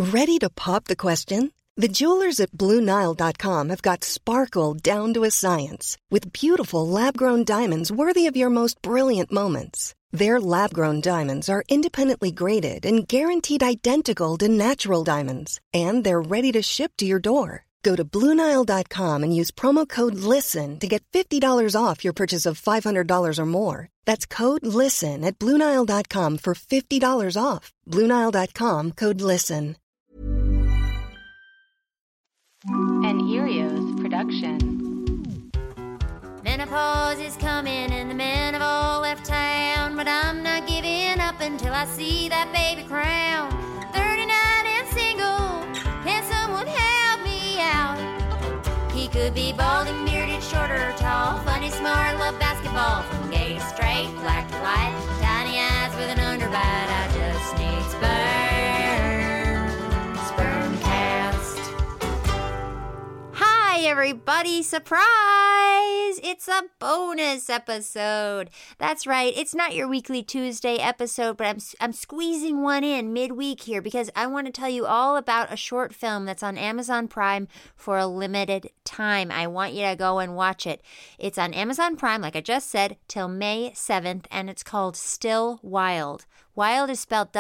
Ready to pop the question? The jewelers at BlueNile.com have got sparkle down to a science with beautiful lab-grown diamonds worthy of your most brilliant moments. Their lab-grown diamonds are independently graded and guaranteed identical to natural diamonds, and they're ready to ship to your door. Go to BlueNile.com and use promo code LISTEN to get $50 off your purchase of $500 or more. That's code LISTEN at BlueNile.com for $50 off. BlueNile.com, code LISTEN. An Erios production. Menopause is coming and the men have all left town, but I'm not giving up until I see that baby crown. 39 and single, can someone help me out? He could be balding, bearded, short or tall, funny, smart, love basketball, from gay to straight, black to white, tiny eyes with an underbite. I just need sperm cast. Hi everybody, surprise! It's a bonus episode. That's right, it's not your weekly Tuesday episode, but I'm squeezing one in midweek here because I want to tell you all about a short film that's on Amazon Prime for a limited time. I want you to go and watch it. It's on Amazon Prime, like I just said, till May 7th, and it's called Still Wild. Wild is spelled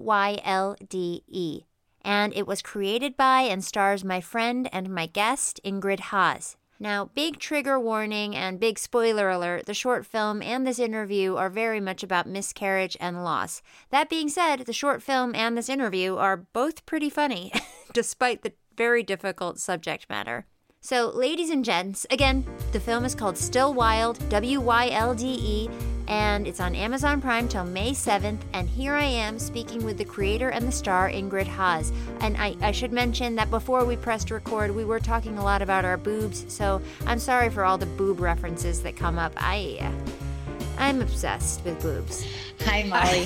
W-Y-L-D-E. And it was created by and stars my friend and my guest, Ingrid Haas. Now, big trigger warning and big spoiler alert, the short film and this interview are very much about miscarriage and loss. That being said, the short film and this interview are both pretty funny, despite the very difficult subject matter. So, ladies and gents, again, the film is called Still Wild, W-Y-L-D-E, and it's on Amazon Prime till May 7th, and here I am speaking with the creator and the star, Ingrid Haas. And I should mention that before we pressed record, we were talking a lot about our boobs, so I'm sorry for all the boob references that come up. I'm obsessed with boobs. Hi, Molly.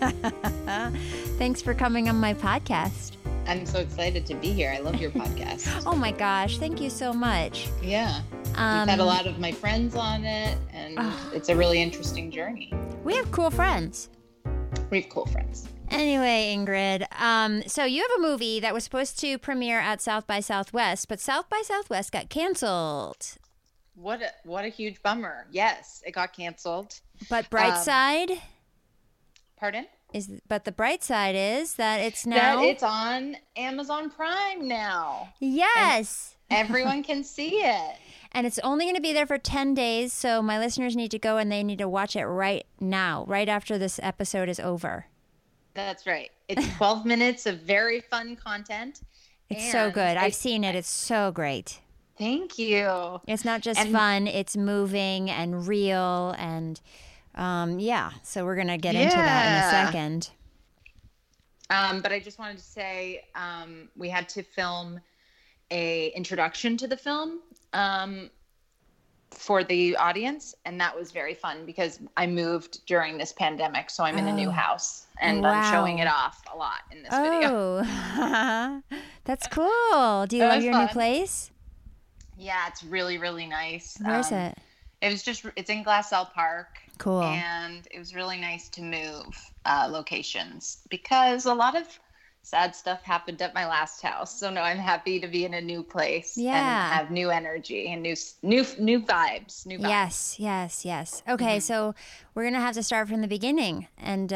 Thanks for coming on my podcast. I'm so excited to be here. I love your podcast. Oh my gosh, thank you so much. Yeah. You've had a lot of my friends on it, and it's a really interesting journey. We have cool friends. We have cool friends. Anyway, Ingrid, so you have a movie that was supposed to premiere at South by Southwest, but South by Southwest got canceled. What a huge bummer. Yes, it got canceled. But Brightside? Pardon? But the bright side is that it's now... That it's on Amazon Prime now. Yes. And everyone can see it. And it's only going to be there for 10 days, so my listeners need to go and they need to watch it right now, right after this episode is over. That's right. It's 12 minutes of very fun content. It's so good. I've seen it. It's so great. Thank you. It's not just fun. It's moving and real and... so we're going to get into that in a second. But I just wanted to say we had to film a introduction to the film for the audience, and that was very fun because I moved during this pandemic, so I'm in a new house, and I'm showing it off a lot in this video. Oh, that's cool. Do you love your new place? Yeah, it's really, really nice. Where is it? It's in Glassell Park. Cool. And it was really nice to move locations because a lot of sad stuff happened at my last house. So no, I'm happy to be in a new place and have new energy and new vibes. Yes. Okay, so we're gonna have to start from the beginning, and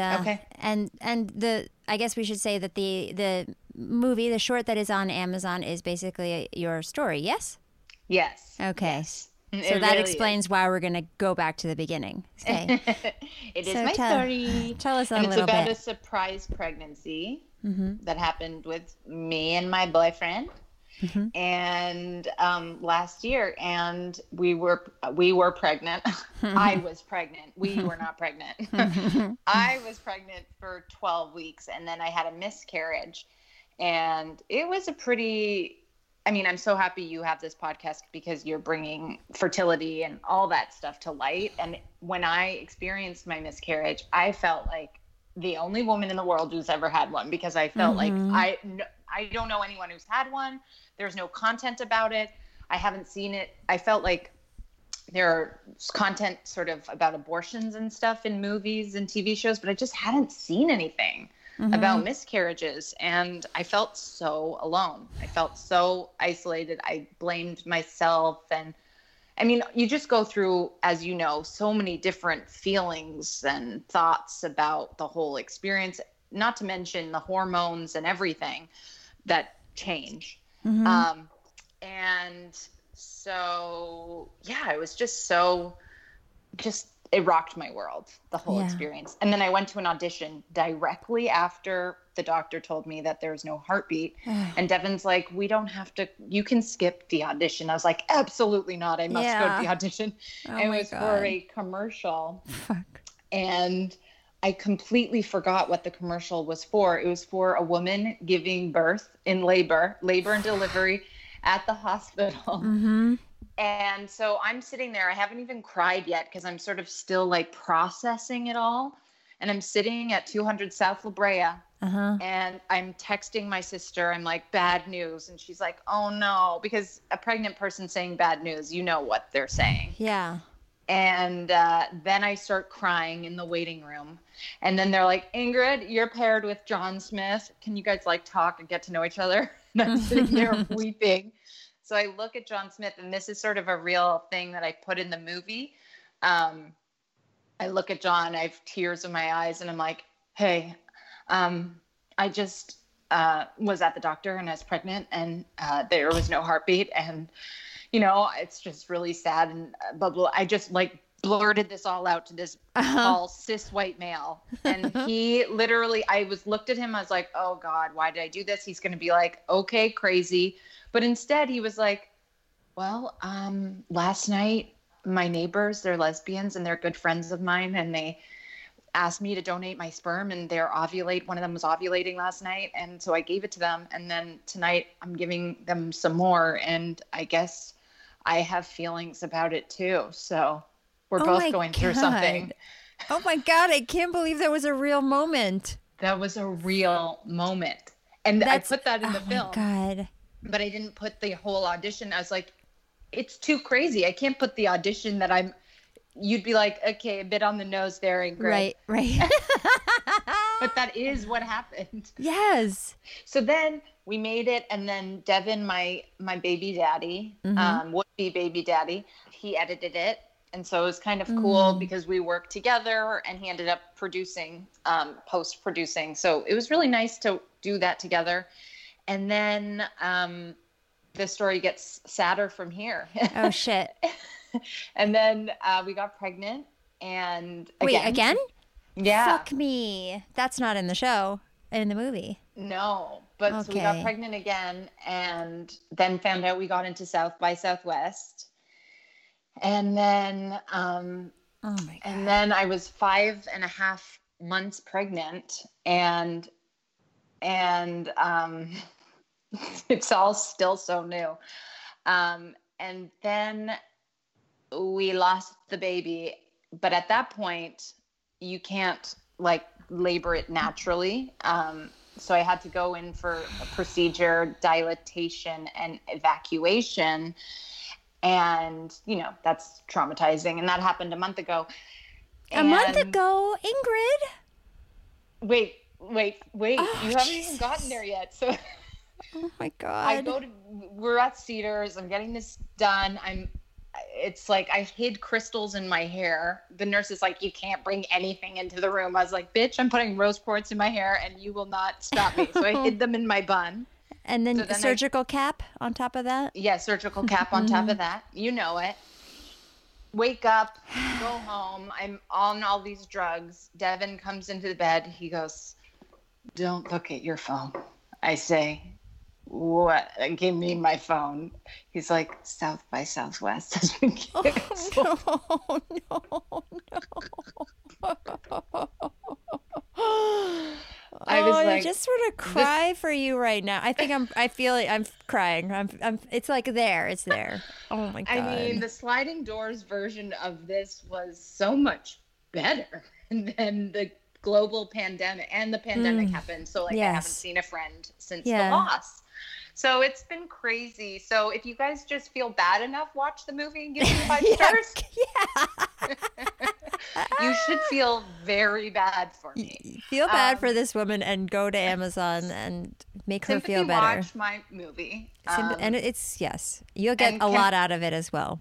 I guess we should say that the movie, the short that is on Amazon, is basically your story. Yes. Yes. Okay. Yes. So that explains why we're going to go back to the beginning. Okay. It is my story. Tell us a little bit. It's about a surprise pregnancy that happened with me and my boyfriend. And last year, and we were pregnant. I was pregnant. We were not pregnant. I was pregnant for 12 weeks, and then I had a miscarriage. And it was I'm so happy you have this podcast because you're bringing fertility and all that stuff to light. And when I experienced my miscarriage, I felt like the only woman in the world who's ever had one, because I felt like I don't know anyone who's had one. There's no content about it. I haven't seen it. I felt like there's content sort of about abortions and stuff in movies and TV shows, but I just hadn't seen anything. about miscarriages. And I felt so alone. I felt so isolated. I blamed myself. And I mean, you just go through, as you know, so many different feelings and thoughts about the whole experience, not to mention the hormones and everything that change. And so, yeah, it was just it rocked my world, the whole experience. And then I went to an audition directly after the doctor told me that there was no heartbeat. And Devin's like, we don't have to, you can skip the audition. I was like, absolutely not. I must go to the audition. It was for a commercial. And I completely forgot what the commercial was for. It was for a woman giving birth in labor and delivery at the hospital. And so I'm sitting there. I haven't even cried yet because I'm sort of still like processing it all. And I'm sitting at 200 South La Brea and I'm texting my sister. I'm like, bad news. And she's like, oh no, because a pregnant person saying bad news, you know what they're saying. Yeah. And then I start crying in the waiting room. And then they're like, Ingrid, you're paired with John Smith. Can you guys like talk and get to know each other? And I'm sitting there weeping. So I look at John Smith, and this is sort of a real thing that I put in the movie. I look at John, I have tears in my eyes, and I'm like, hey, I just was at the doctor and I was pregnant, and there was no heartbeat. And, you know, it's just really sad. And blah, blah. I just like blurted this all out to this tall cis white male. And he literally, looked at him. I was like, oh God, why did I do this? He's going to be like, okay, crazy. But instead he was like, well, last night my neighbors, they're lesbians and they're good friends of mine. And they asked me to donate my sperm, and one of them was ovulating last night. And so I gave it to them. And then tonight I'm giving them some more. And I guess I have feelings about it too. So we're both going through something. Oh my God. I can't believe that was a real moment. That was a real moment. And I put that in the film. Oh my God. But I didn't put the whole audition. I was like, it's too crazy. I can't put the audition that you'd be like, okay, a bit on the nose there, Ingrid. Right. But that is what happened. Yes. So then we made it. And then Devin, my baby daddy, would-be baby daddy, he edited it. And so it was kind of cool because we worked together, and he ended up post-producing. So it was really nice to do that together. And then the story gets sadder from here. Oh, shit. And then we got pregnant. And again? Yeah. Fuck me. That's not in the show, in the movie. No. But so we got pregnant again, and then found out we got into South by Southwest. And then oh my God. And then I was 5.5 months pregnant, and it's all still so new. And then we lost the baby, but at that point you can't like labor it naturally. So I had to go in for a procedure, dilatation and evacuation. And, you know, that's traumatizing. And that happened a month ago. A month ago, Ingrid? Wait. Oh, you haven't even gotten there yet. So oh my God. We're at Cedars. I'm getting this done. It's like I hid crystals in my hair. The nurse is like, you can't bring anything into the room. I was like, bitch, I'm putting rose quartz in my hair and you will not stop me. So I hid them in my bun. And then a surgical cap on top of that? Yeah, surgical cap on top of that. You know it. Wake up, go home. I'm on all these drugs. Devin comes into the bed. He goes, don't look at your phone. I say, what? Give me my phone. He's like, South by Southwest has been canceled. Oh, no. I just want to cry for you right now. I feel like I'm crying. It's like it's there. Oh my God. I mean, the sliding doors version of this was so much better than the global pandemic, and the pandemic happened. So I haven't seen a friend since the loss. So it's been crazy. So if you guys just feel bad enough, watch the movie and give me 5 stars. Yeah. You should feel very bad for me. Feel bad for this woman and go to Amazon and make her feel better. Watch my movie. And it's, yes, you'll get a lot out of it as well.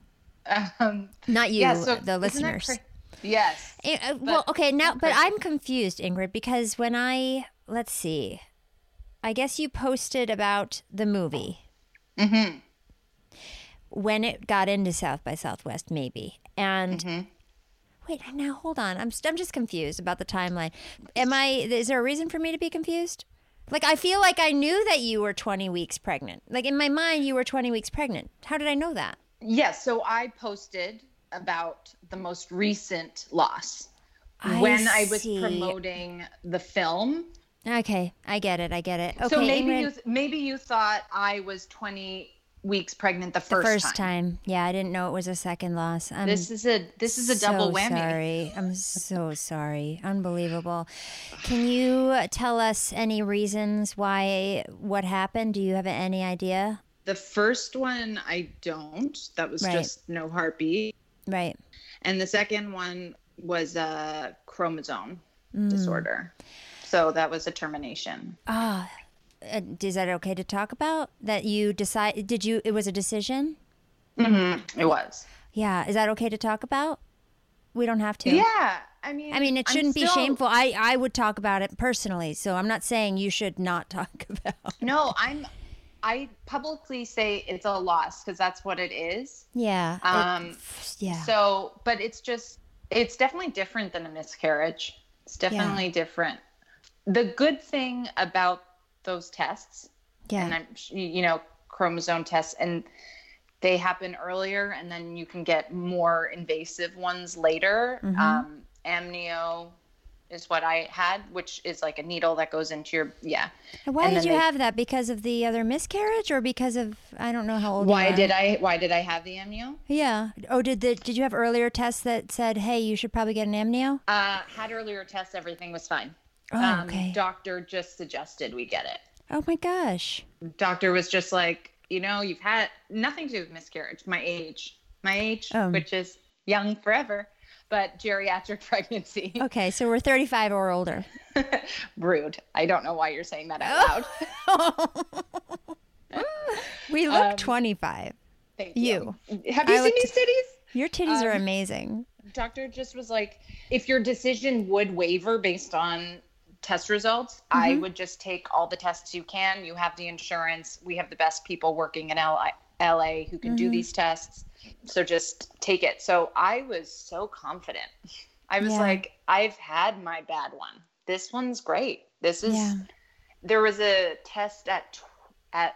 Not you, the listeners. Yes. Well, okay, now, but I'm confused, Ingrid, because when let's see, I guess you posted about the movie. Mm-hmm. When it got into South by Southwest, maybe. And wait, now hold on. I'm just confused about the timeline. Is there a reason for me to be confused? Like, I feel like I knew that you were 20 weeks pregnant. Like, in my mind, you were 20 weeks pregnant. How did I know that? Yes. So I posted about the most recent loss when I was promoting the film. Okay. I get it. Okay. So maybe you thought I was 20 weeks pregnant the first time. Yeah, I didn't know it was a second loss. This is a double whammy. Sorry. I'm so sorry. Unbelievable. Can you tell us any reasons what happened? Do you have any idea? The first one, I don't. That was just no heartbeat. Right. And the second one was a chromosome disorder. So that was a termination. Is that okay to talk about? That you decide? It was a decision? Mm-hmm. It was. Yeah. Is that okay to talk about? We don't have to. Yeah. I mean, it shouldn't be shameful. I would talk about it personally, so I'm not saying you should not talk about it. No, I publicly say it's a loss because that's what it is. Yeah. Yeah. So, but it's definitely different than a miscarriage. It's definitely different. The good thing about those tests, and chromosome tests, and they happen earlier, and then you can get more invasive ones later. Amnio is what I had, which is like a needle that goes into your Why did you have that? Because of the other miscarriage, or because of I don't know how old? Why did I have the amnio? Yeah. Oh, did you have earlier tests that said, hey, you should probably get an amnio? Had earlier tests, everything was fine. Oh, okay. Doctor just suggested we get it. Oh my gosh. Doctor was just like, you've had nothing to do with miscarriage. My age, which is young forever, but geriatric pregnancy. Okay, so we're 35 or older. Rude. I don't know why you're saying that out loud. We look 25. Thank you. Have you seen these titties? Your titties are amazing. Doctor just was like, if your decision would waver based on test results, I would just take all the tests you can. You have the insurance. We have the best people working in LA who can do these tests. So just take it. So I was so confident. I was like, I've had my bad one. This one's great. There was a test at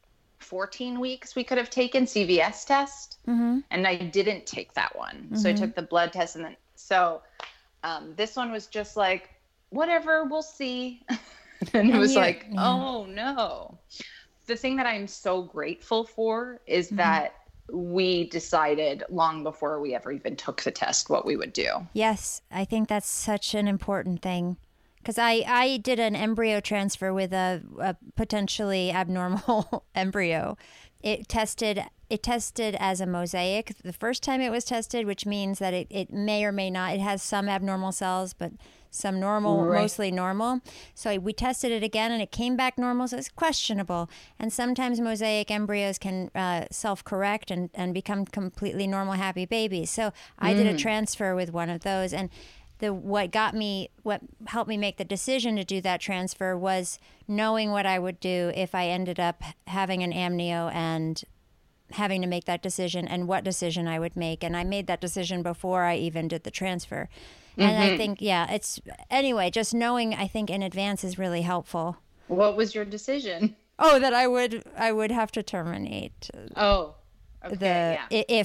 14 weeks we could have taken, CVS test. And I didn't take that one. So I took the blood test. And then, this one was just like, whatever, we'll see. And it was oh no. The thing that I'm so grateful for is that we decided long before we ever even took the test what we would do. Yes, I think that's such an important thing. Because I did an embryo transfer with a potentially abnormal embryo. It tested as a mosaic the first time it was tested, which means that it may or may not. It has some abnormal cells, but some normal, mostly normal. So we tested it again, and it came back normal, so it's questionable. And sometimes mosaic embryos can self-correct and become completely normal, happy babies. So I did a transfer with one of those, and what helped me make the decision to do that transfer was knowing what I would do if I ended up having an amnio and having to make that decision, and what decision I would make. And I made that decision before I even did the transfer. And I think, just knowing, I think, in advance is really helpful. What was your decision? Oh, that I would have to terminate. Oh, okay,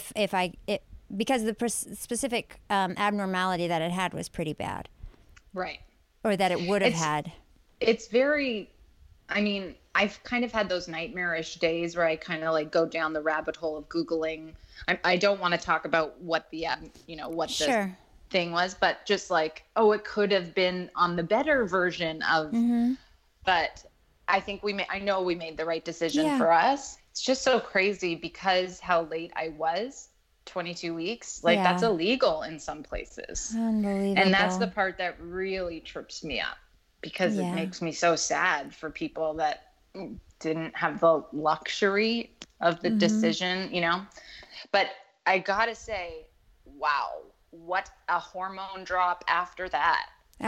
because the specific abnormality that it had was pretty bad. Right. Or that it would have had. It's very, I've kind of had those nightmarish days where I kind of go down the rabbit hole of Googling. I don't want to talk about what the, the thing was, but just it could have been on the better version of, but I think I know we made the right decision for us. It's just so crazy because how late I was. 22 weeks. Like that's illegal in some places. Unbelievable. And that's the part that really trips me up, because it makes me so sad for people that didn't have the luxury of the decision, you know. But I gotta say, wow, what a hormone drop after that.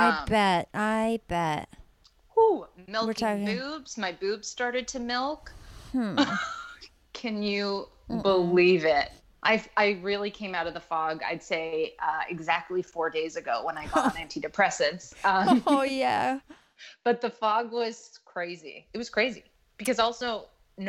I bet. Whew, milking boobs. My boobs started to milk. Can you believe it? I really came out of the fog, I'd say, exactly 4 days ago when I got on antidepressants. Oh, yeah. But the fog was crazy. It was crazy because also,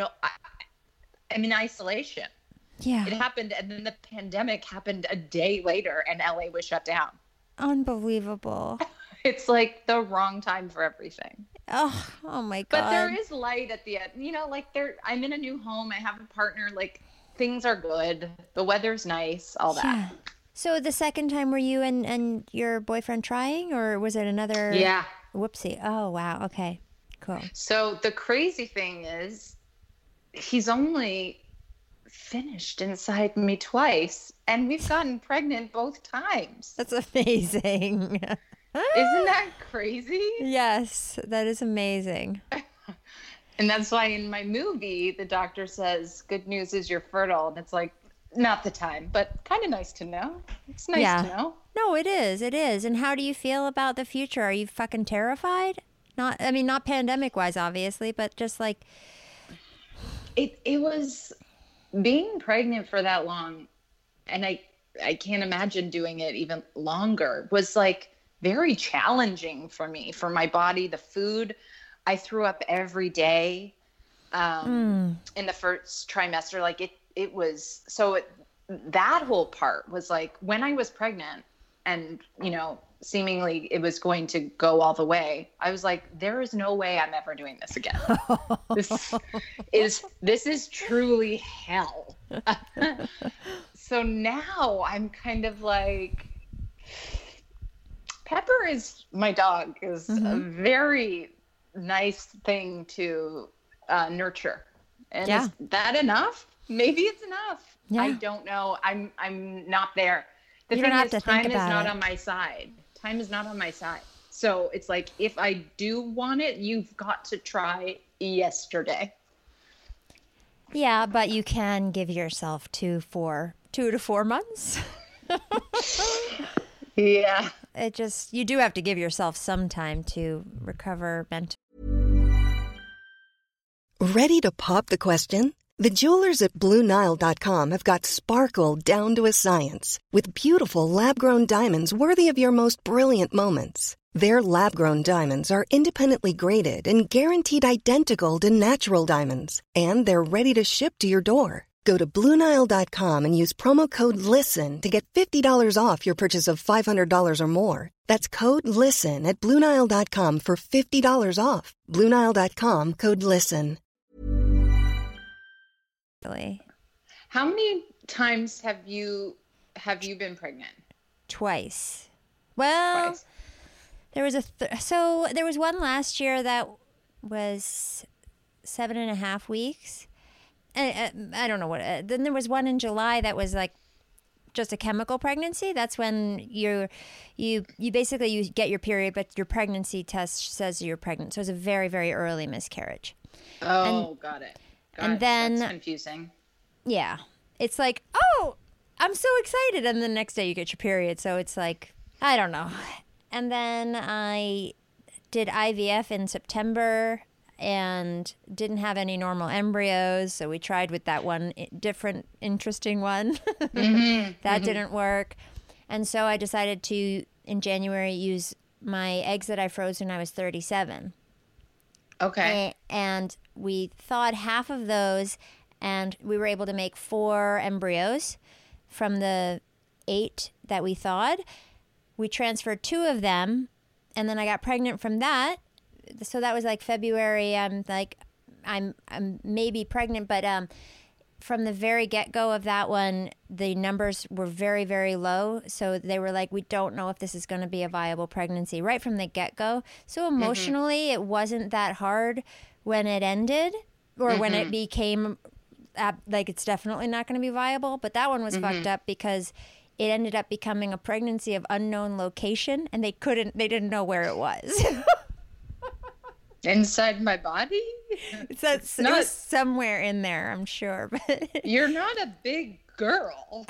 I'm in isolation. Yeah. It happened, and then the pandemic happened a day later, and LA was shut down. Unbelievable. It's like the wrong time for everything. Oh my God. But there is light at the end. You know, like I'm in a new home. I have a partner. Like things are good. The weather's nice. All that. Yeah. So the second time, were you and your boyfriend trying, or was it another? Yeah. Whoopsie. Oh, wow. Okay. Cool. So the crazy thing is, he's only finished inside me twice, and we've gotten pregnant both times. That's amazing. Isn't that crazy? Yes, that is amazing. And that's why in my movie, the doctor says, good news is you're fertile. And it's like, not the time, but kind of nice to know. It's nice to know. No, it is. It is. And how do you feel about the future? Are you fucking terrified? Not pandemic wise, obviously, but just like. It was being pregnant for that long. And I can't imagine doing it even longer, was like very challenging for me, for my body, the food. I threw up every day in the first trimester. Like it was, so that whole part was like when I was pregnant and, you know, seemingly it was going to go all the way. I was like, there is no way I'm ever doing this again. This is truly hell. So now I'm kind of like, Pepper is my dog, is a very nice thing to nurture. And is that enough? Maybe it's enough. Yeah. I don't know. I'm not there. The thing is, time is not on my side. Time is not on my side. So it's like, if I do want it, you've got to try yesterday. Yeah, but you can give yourself 2 to 4 months. Yeah. You do have to give yourself some time to recover mentally. Ready to pop the question? The jewelers at BlueNile.com have got sparkle down to a science with beautiful lab-grown diamonds worthy of your most brilliant moments. Their lab-grown diamonds are independently graded and guaranteed identical to natural diamonds, and they're ready to ship to your door. Go to BlueNile.com and use promo code LISTEN to get $50 off your purchase of $500 or more. That's code LISTEN at BlueNile.com for $50 off. BlueNile.com, code LISTEN. How many times have you been pregnant? Twice. Well, Twice. There was there was one last year that was 7.5 weeks. And I don't know what. Then there was one in July that was like just a chemical pregnancy. That's when you basically you get your period, but your pregnancy test says you're pregnant. So it's a very, very early miscarriage. Oh, got it. And then that's confusing. Yeah, it's like, oh, I'm so excited, and the next day you get your period. So it's like, I don't know. And then I did IVF in September and didn't have any normal embryos. So we tried with that one different, interesting one. That didn't work. And so I decided to, in January, use my eggs that I froze when I was 37. Okay. And we thawed half of those, and we were able to make 4 embryos from the 8 that we thawed. We transferred 2 of them, and then I got pregnant from that. So that was like February. I'm maybe pregnant, but from the very get-go of that one, the numbers were very, very low. So they were like, we don't know if this is going to be a viable pregnancy right from the get-go. So emotionally, it wasn't that hard when it ended or when it became like it's definitely not going to be viable. But that one was fucked up because it ended up becoming a pregnancy of unknown location, and they didn't know where it was. Inside my body? It was somewhere in there, I'm sure. But you're not a big girl.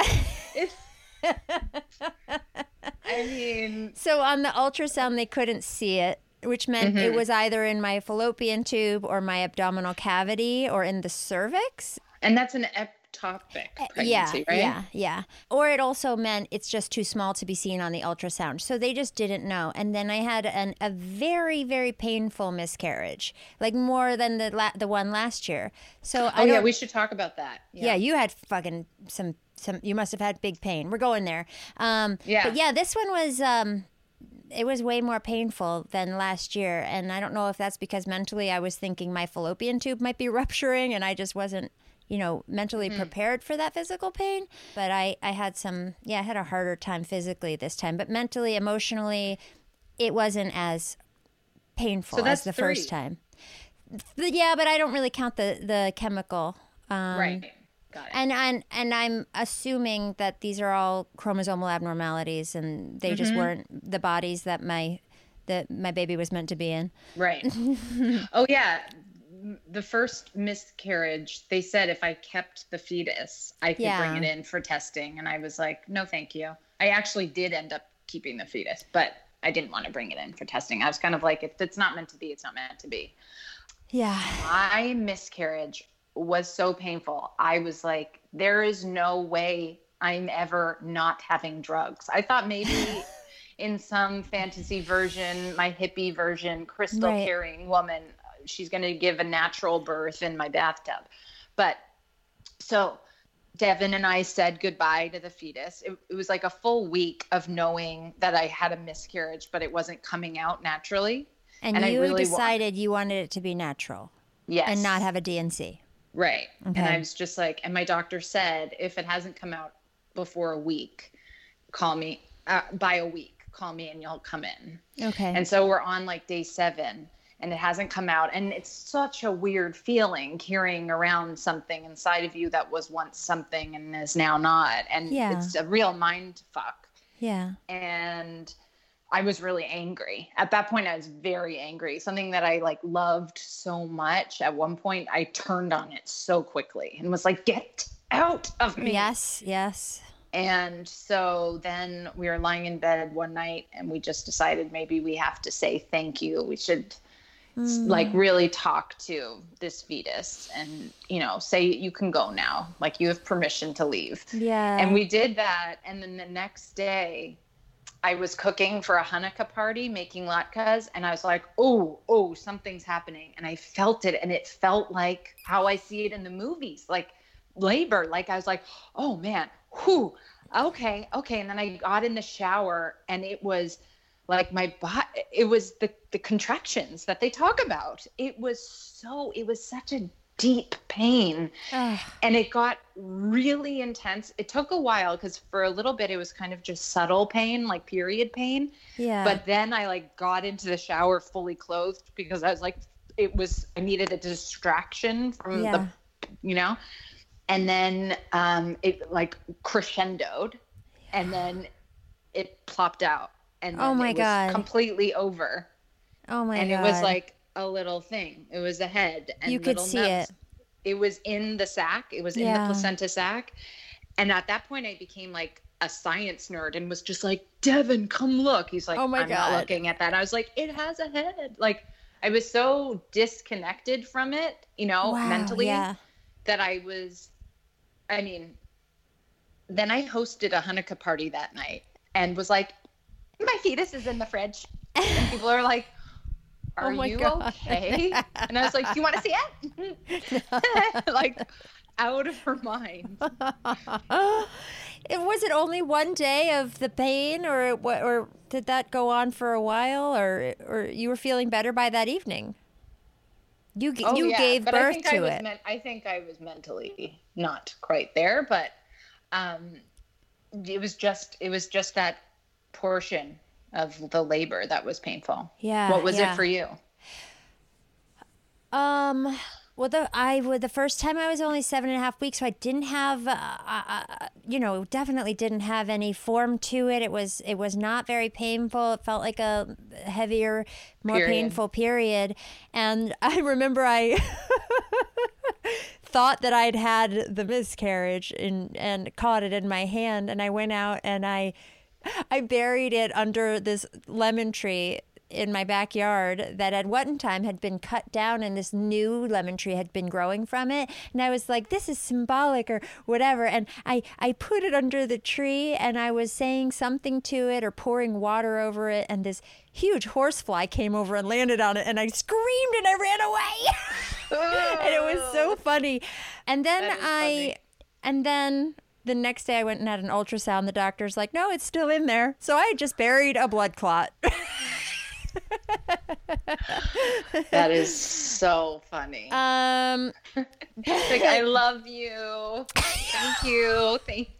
I mean... So on the ultrasound, they couldn't see it, which meant it was either in my fallopian tube or my abdominal cavity or in the cervix. And that's an ectopic pregnancy, right? Yeah. Or it also meant it's just too small to be seen on the ultrasound. So they just didn't know. And then I had a very, very painful miscarriage, like more than the one last year. So we should talk about that. Yeah, you had fucking some. You must have had big pain. We're going there. But yeah, this one was. It was way more painful than last year, and I don't know if that's because mentally I was thinking my fallopian tube might be rupturing, and I just wasn't, mentally prepared for that physical pain. But I had I had a harder time physically this time, but mentally, emotionally, it wasn't as painful as the first time. Yeah, but I don't really count the chemical. Right. Got it. And I'm assuming that these are all chromosomal abnormalities, and they just weren't the bodies that my baby was meant to be in. Right. Oh yeah. The first miscarriage, they said if I kept the fetus, I could bring it in for testing. And I was like, no, thank you. I actually did end up keeping the fetus, but I didn't want to bring it in for testing. I was kind of like, if it's not meant to be, it's not meant to be. Yeah. My miscarriage was so painful. I was like, there is no way I'm ever not having drugs. I thought maybe in some fantasy version, my hippie version, crystal carrying woman, she's going to give a natural birth in my bathtub. But so Devin and I said goodbye to the fetus. It was like a full week of knowing that I had a miscarriage, but it wasn't coming out naturally. And you really decided you wanted it to be natural. Yes. And not have a DNC. Right. Okay. And I was just like, and my doctor said, if it hasn't come out before a week, call me by a week, call me and you'll come in. Okay. And so we're on like day 7 and it hasn't come out. And it's such a weird feeling carrying around something inside of you that was once something and is now not. And it's a real mind fuck. Yeah. And I was really angry. At that point, I was very angry. Something that I like loved so much. At one point, I turned on it so quickly and was like, get out of me. Yes. And so then we were lying in bed one night and we just decided maybe we have to say thank you. We should like really talk to this fetus and, say you can go now. Like you have permission to leave. Yeah. And we did that. And then the next day, I was cooking for a Hanukkah party, making latkes, and I was like, oh, something's happening. And I felt it, and it felt like how I see it in the movies, like labor. Like I was like, oh, man, okay. And then I got in the shower, and it was like it was the contractions that they talk about. It was such a deep pain. And it got really intense. It took a while because for a little bit it was kind of just subtle pain, like period pain. Yeah. But then I like got into the shower fully clothed because I was like, I needed a distraction from and then it like crescendoed and then it plopped out and then it was completely over. Oh my God. And it was like a little thing. It was a head. And you could see it. It was in the sac. It was in the placenta sac. And at that point, I became like a science nerd and was just like, Devin, come look. He's like, I'm not looking at that. I was like, it has a head. Like, I was so disconnected from it, mentally that then I hosted a Hanukkah party that night and was like, my fetus is in the fridge. And people are like, are you okay? And I was like, do you want to see it? Like out of her mind. Was it only one day of the pain or did that go on for a while or you were feeling better by that evening? You gave birth to it. I think I was mentally not quite there, but it was just that portion of the labor that was painful. Yeah. What was it for you? Well, the first time I was only 7.5 weeks, so I didn't have, definitely didn't have any form to it. It was not very painful. It felt like a heavier, more painful period. And I remember I thought that I'd had the miscarriage and caught it in my hand, and I went out and I buried it under this lemon tree in my backyard that at one time had been cut down, and this new lemon tree had been growing from it. And I was like, this is symbolic or whatever. And I put it under the tree, and I was saying something to it or pouring water over it, and this huge horsefly came over and landed on it, and I screamed and I ran away. And it was so funny. And then the next day I went and had an ultrasound. The doctor's like, no, it's still in there. So I just buried a blood clot. That is so funny. Like, I love you. Thank you.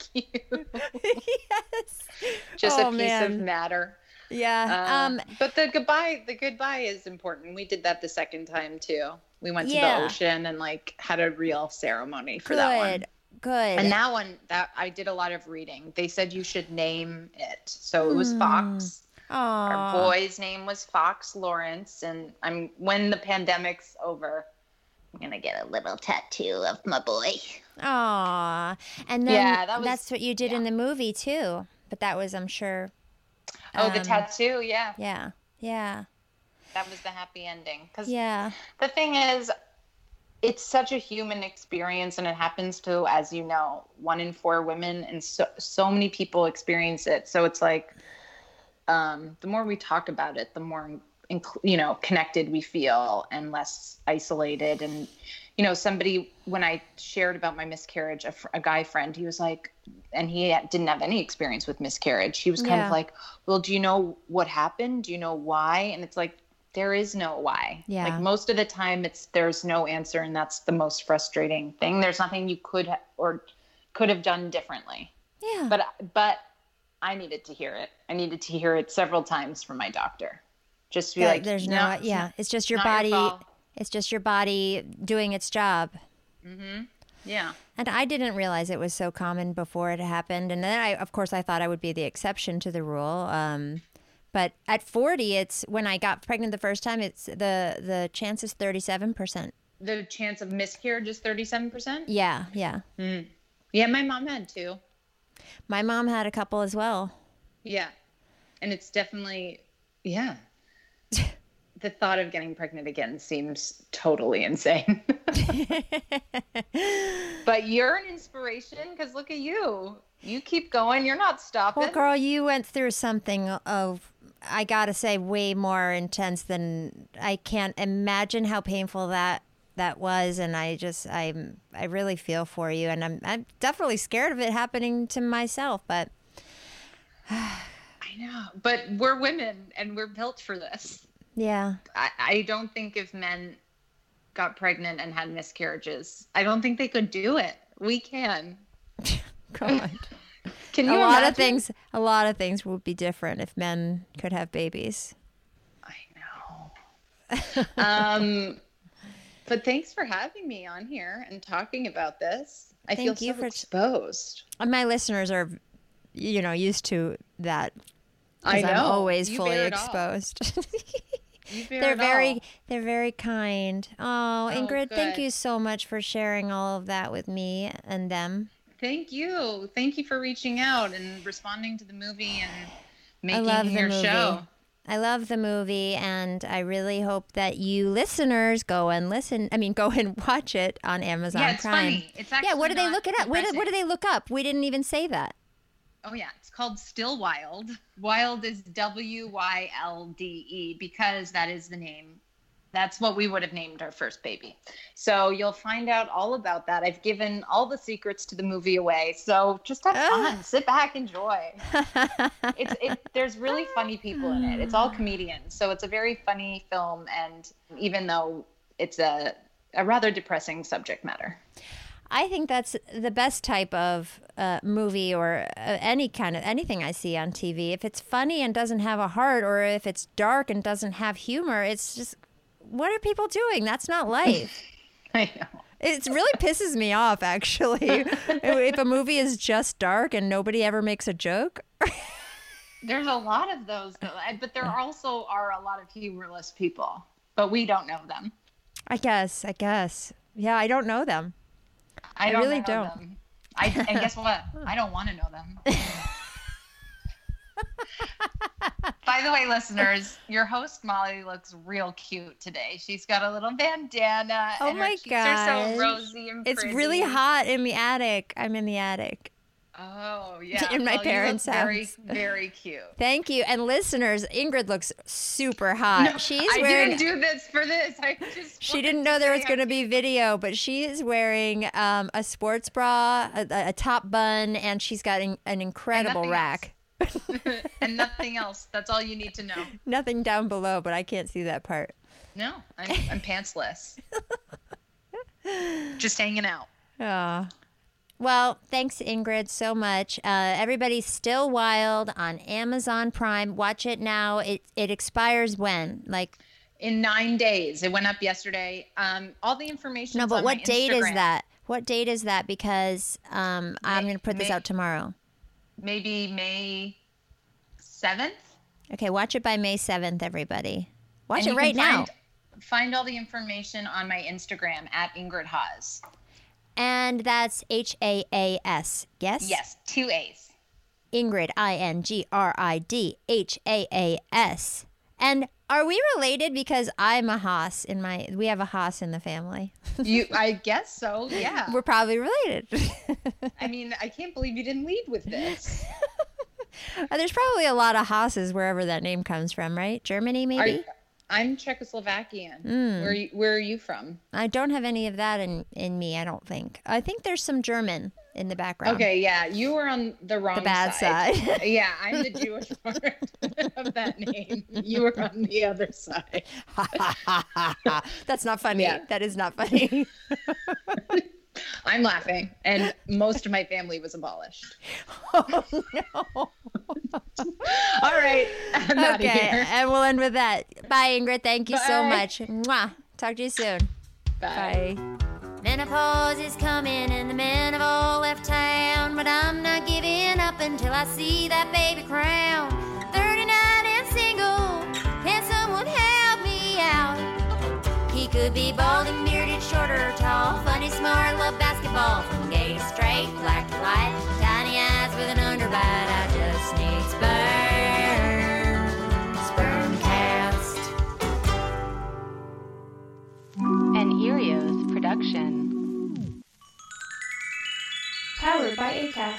Yes. Just a piece of matter. Yeah. But the goodbye is important. We did that the second time too. We went to the ocean and had a real ceremony for that one. Good. And that one, that I did a lot of reading. They said you should name it. So it was Fox. Aww. Our boy's name was Fox Lawrence, and when the pandemic's over, I'm gonna get a little tattoo of my boy. Aww. And then that's what you did in the movie too. But that was, I'm sure. The tattoo, yeah. Yeah. Yeah. That was the happy ending. 'Cause the thing is, it's such a human experience, and it happens to, as you know, 1 in 4 women, and so many people experience it. So it's like, the more we talk about it, the more, connected we feel and less isolated. And, somebody, when I shared about my miscarriage, a guy friend, he was like, and he didn't have any experience with miscarriage. He was kind of like, well, do you know what happened? Do you know why? And it's like, there is no why. Yeah. Like most of the time there's no answer. And that's the most frustrating thing. There's nothing you could have done differently. Yeah. But I needed to hear it. I needed to hear it several times from my doctor. Just to be like, there's it's just your body. It's just your body doing its job. Mm-hmm. Yeah. And I didn't realize it was so common before it happened. And then I thought I would be the exception to the rule. But at 40, when I got pregnant the first time, it's the chance is 37%. The chance of miscarriage is 37%? Yeah, yeah. Mm. Yeah, my mom had 2. My mom had a couple as well. Yeah. And it's definitely, the thought of getting pregnant again seems totally insane. But you're an inspiration, because look at you. You keep going. You're not stopping. Well, girl, you went through something of, I gotta say, way more intense than, I can't imagine how painful that was. And I really feel for you. And I'm definitely scared of it happening to myself, but. I know, but we're women and we're built for this. Yeah. I don't think if men got pregnant and had miscarriages, I don't think they could do it. We can. God. Can you imagine? A lot of things would be different if men could have babies. I know. But thanks for having me on here and talking about this. I feel so exposed. My listeners are, used to that. I know. I'm always fully exposed. They're very kind. Oh, Ingrid, thank you so much for sharing all of that with me and them. Thank you. Thank you for reaching out and responding to the movie and making your show. I love the movie, and I really hope that you listeners go and watch it on Amazon Prime. Yeah, it's funny. It's actually what do they look it up? What do they look up? We didn't even say that. Oh, yeah. It's called Still Wild. Wild is WYLDE, because that is the name. That's what we would have named our first baby. So you'll find out all about that. I've given all the secrets to the movie away. So just have fun. Sit back, enjoy. There's really funny people in it. It's all comedians. So it's a very funny film. And even though it's a rather depressing subject matter. I think that's the best type of movie or anything I see on TV. If it's funny and doesn't have a heart, or if it's dark and doesn't have humor, it's just, what are people doing? That's not life. I know. It really pisses me off, actually. If a movie is just dark and nobody ever makes a joke. There's a lot of those, though. But there also are a lot of humorless people, but we don't know them. I guess. Yeah, I don't know them. I really know don't. them. And guess what? I don't want to know them. By the way, listeners, your host Molly looks real cute today. She's got a little bandana. Oh and my her cheeks gosh. are so rosy and It's pretty. really hot in the attic. I'm in the attic. Oh, yeah. In my parents' you look very, house. very cute. Thank you. And listeners, Ingrid looks super hot. No, She's I wearing. didn't do this for this. She didn't know there was going to be video, but she is wearing a sports bra, a top bun, and she's got an incredible rack. And nothing else. That's all you need to know. Nothing down below, but I can't see that part. No, I'm pantsless. Just hanging out. Oh. Well, thanks, Ingrid, so much. Everybody's Still Wild on Amazon Prime. Watch it now. It expires when? Like in 9 days. It went up yesterday. All the information. No, but on what my date Instagram. is that? What date is that? Because I'm going to put this out tomorrow. Maybe May 7th. Okay, watch it by May 7th, everybody. Watch it right now. Find all the information on my Instagram at Ingrid Haas. And that's Haas, yes? Yes, 2 A's. Ingrid, INGRID, And are we related? Because I'm a Haas we have a Haas in the family. I guess so, yeah. We're probably related. I mean, I can't believe you didn't lead with this. There's probably a lot of Haas's wherever that name comes from, right? Germany, maybe? I'm Czechoslovakian. Where are you from? I don't have any of that in me, I don't think. I think there's some German in the background. Okay, yeah. You were on the wrong bad side. Yeah, I'm the Jewish part of that name. You were on the other side. That's not funny. Yeah. That is not funny. I'm laughing. And most of my family was abolished. Oh, no. All right. I'm out of here. And we'll end with that. Bye, Ingrid. Thank you so Bye. much. Mwah. Talk to you soon. Bye. Menopause is coming and the men have all left town, but I'm not giving up until I see that baby crown. 39 and single, can someone help me out? He could be balding, bearded, short or tall, funny, smart, love basketball, from gay to straight, black to white, tiny eyes with an underbite. I just need sperm cast. An Erios production. Powered by Acast.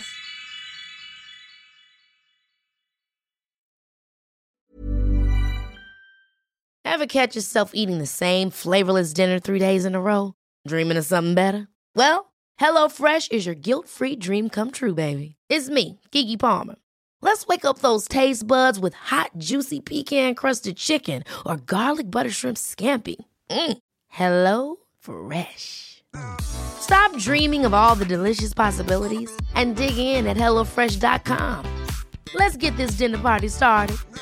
Ever catch yourself eating the same flavorless dinner 3 days in a row? Dreaming of something better? Well, HelloFresh is your guilt-free dream come true, baby. It's me, Keke Palmer. Let's wake up those taste buds with hot, juicy pecan-crusted chicken or garlic butter shrimp scampi. Hello Fresh. Stop dreaming of all the delicious possibilities and dig in at HelloFresh.com. Let's get this dinner party started.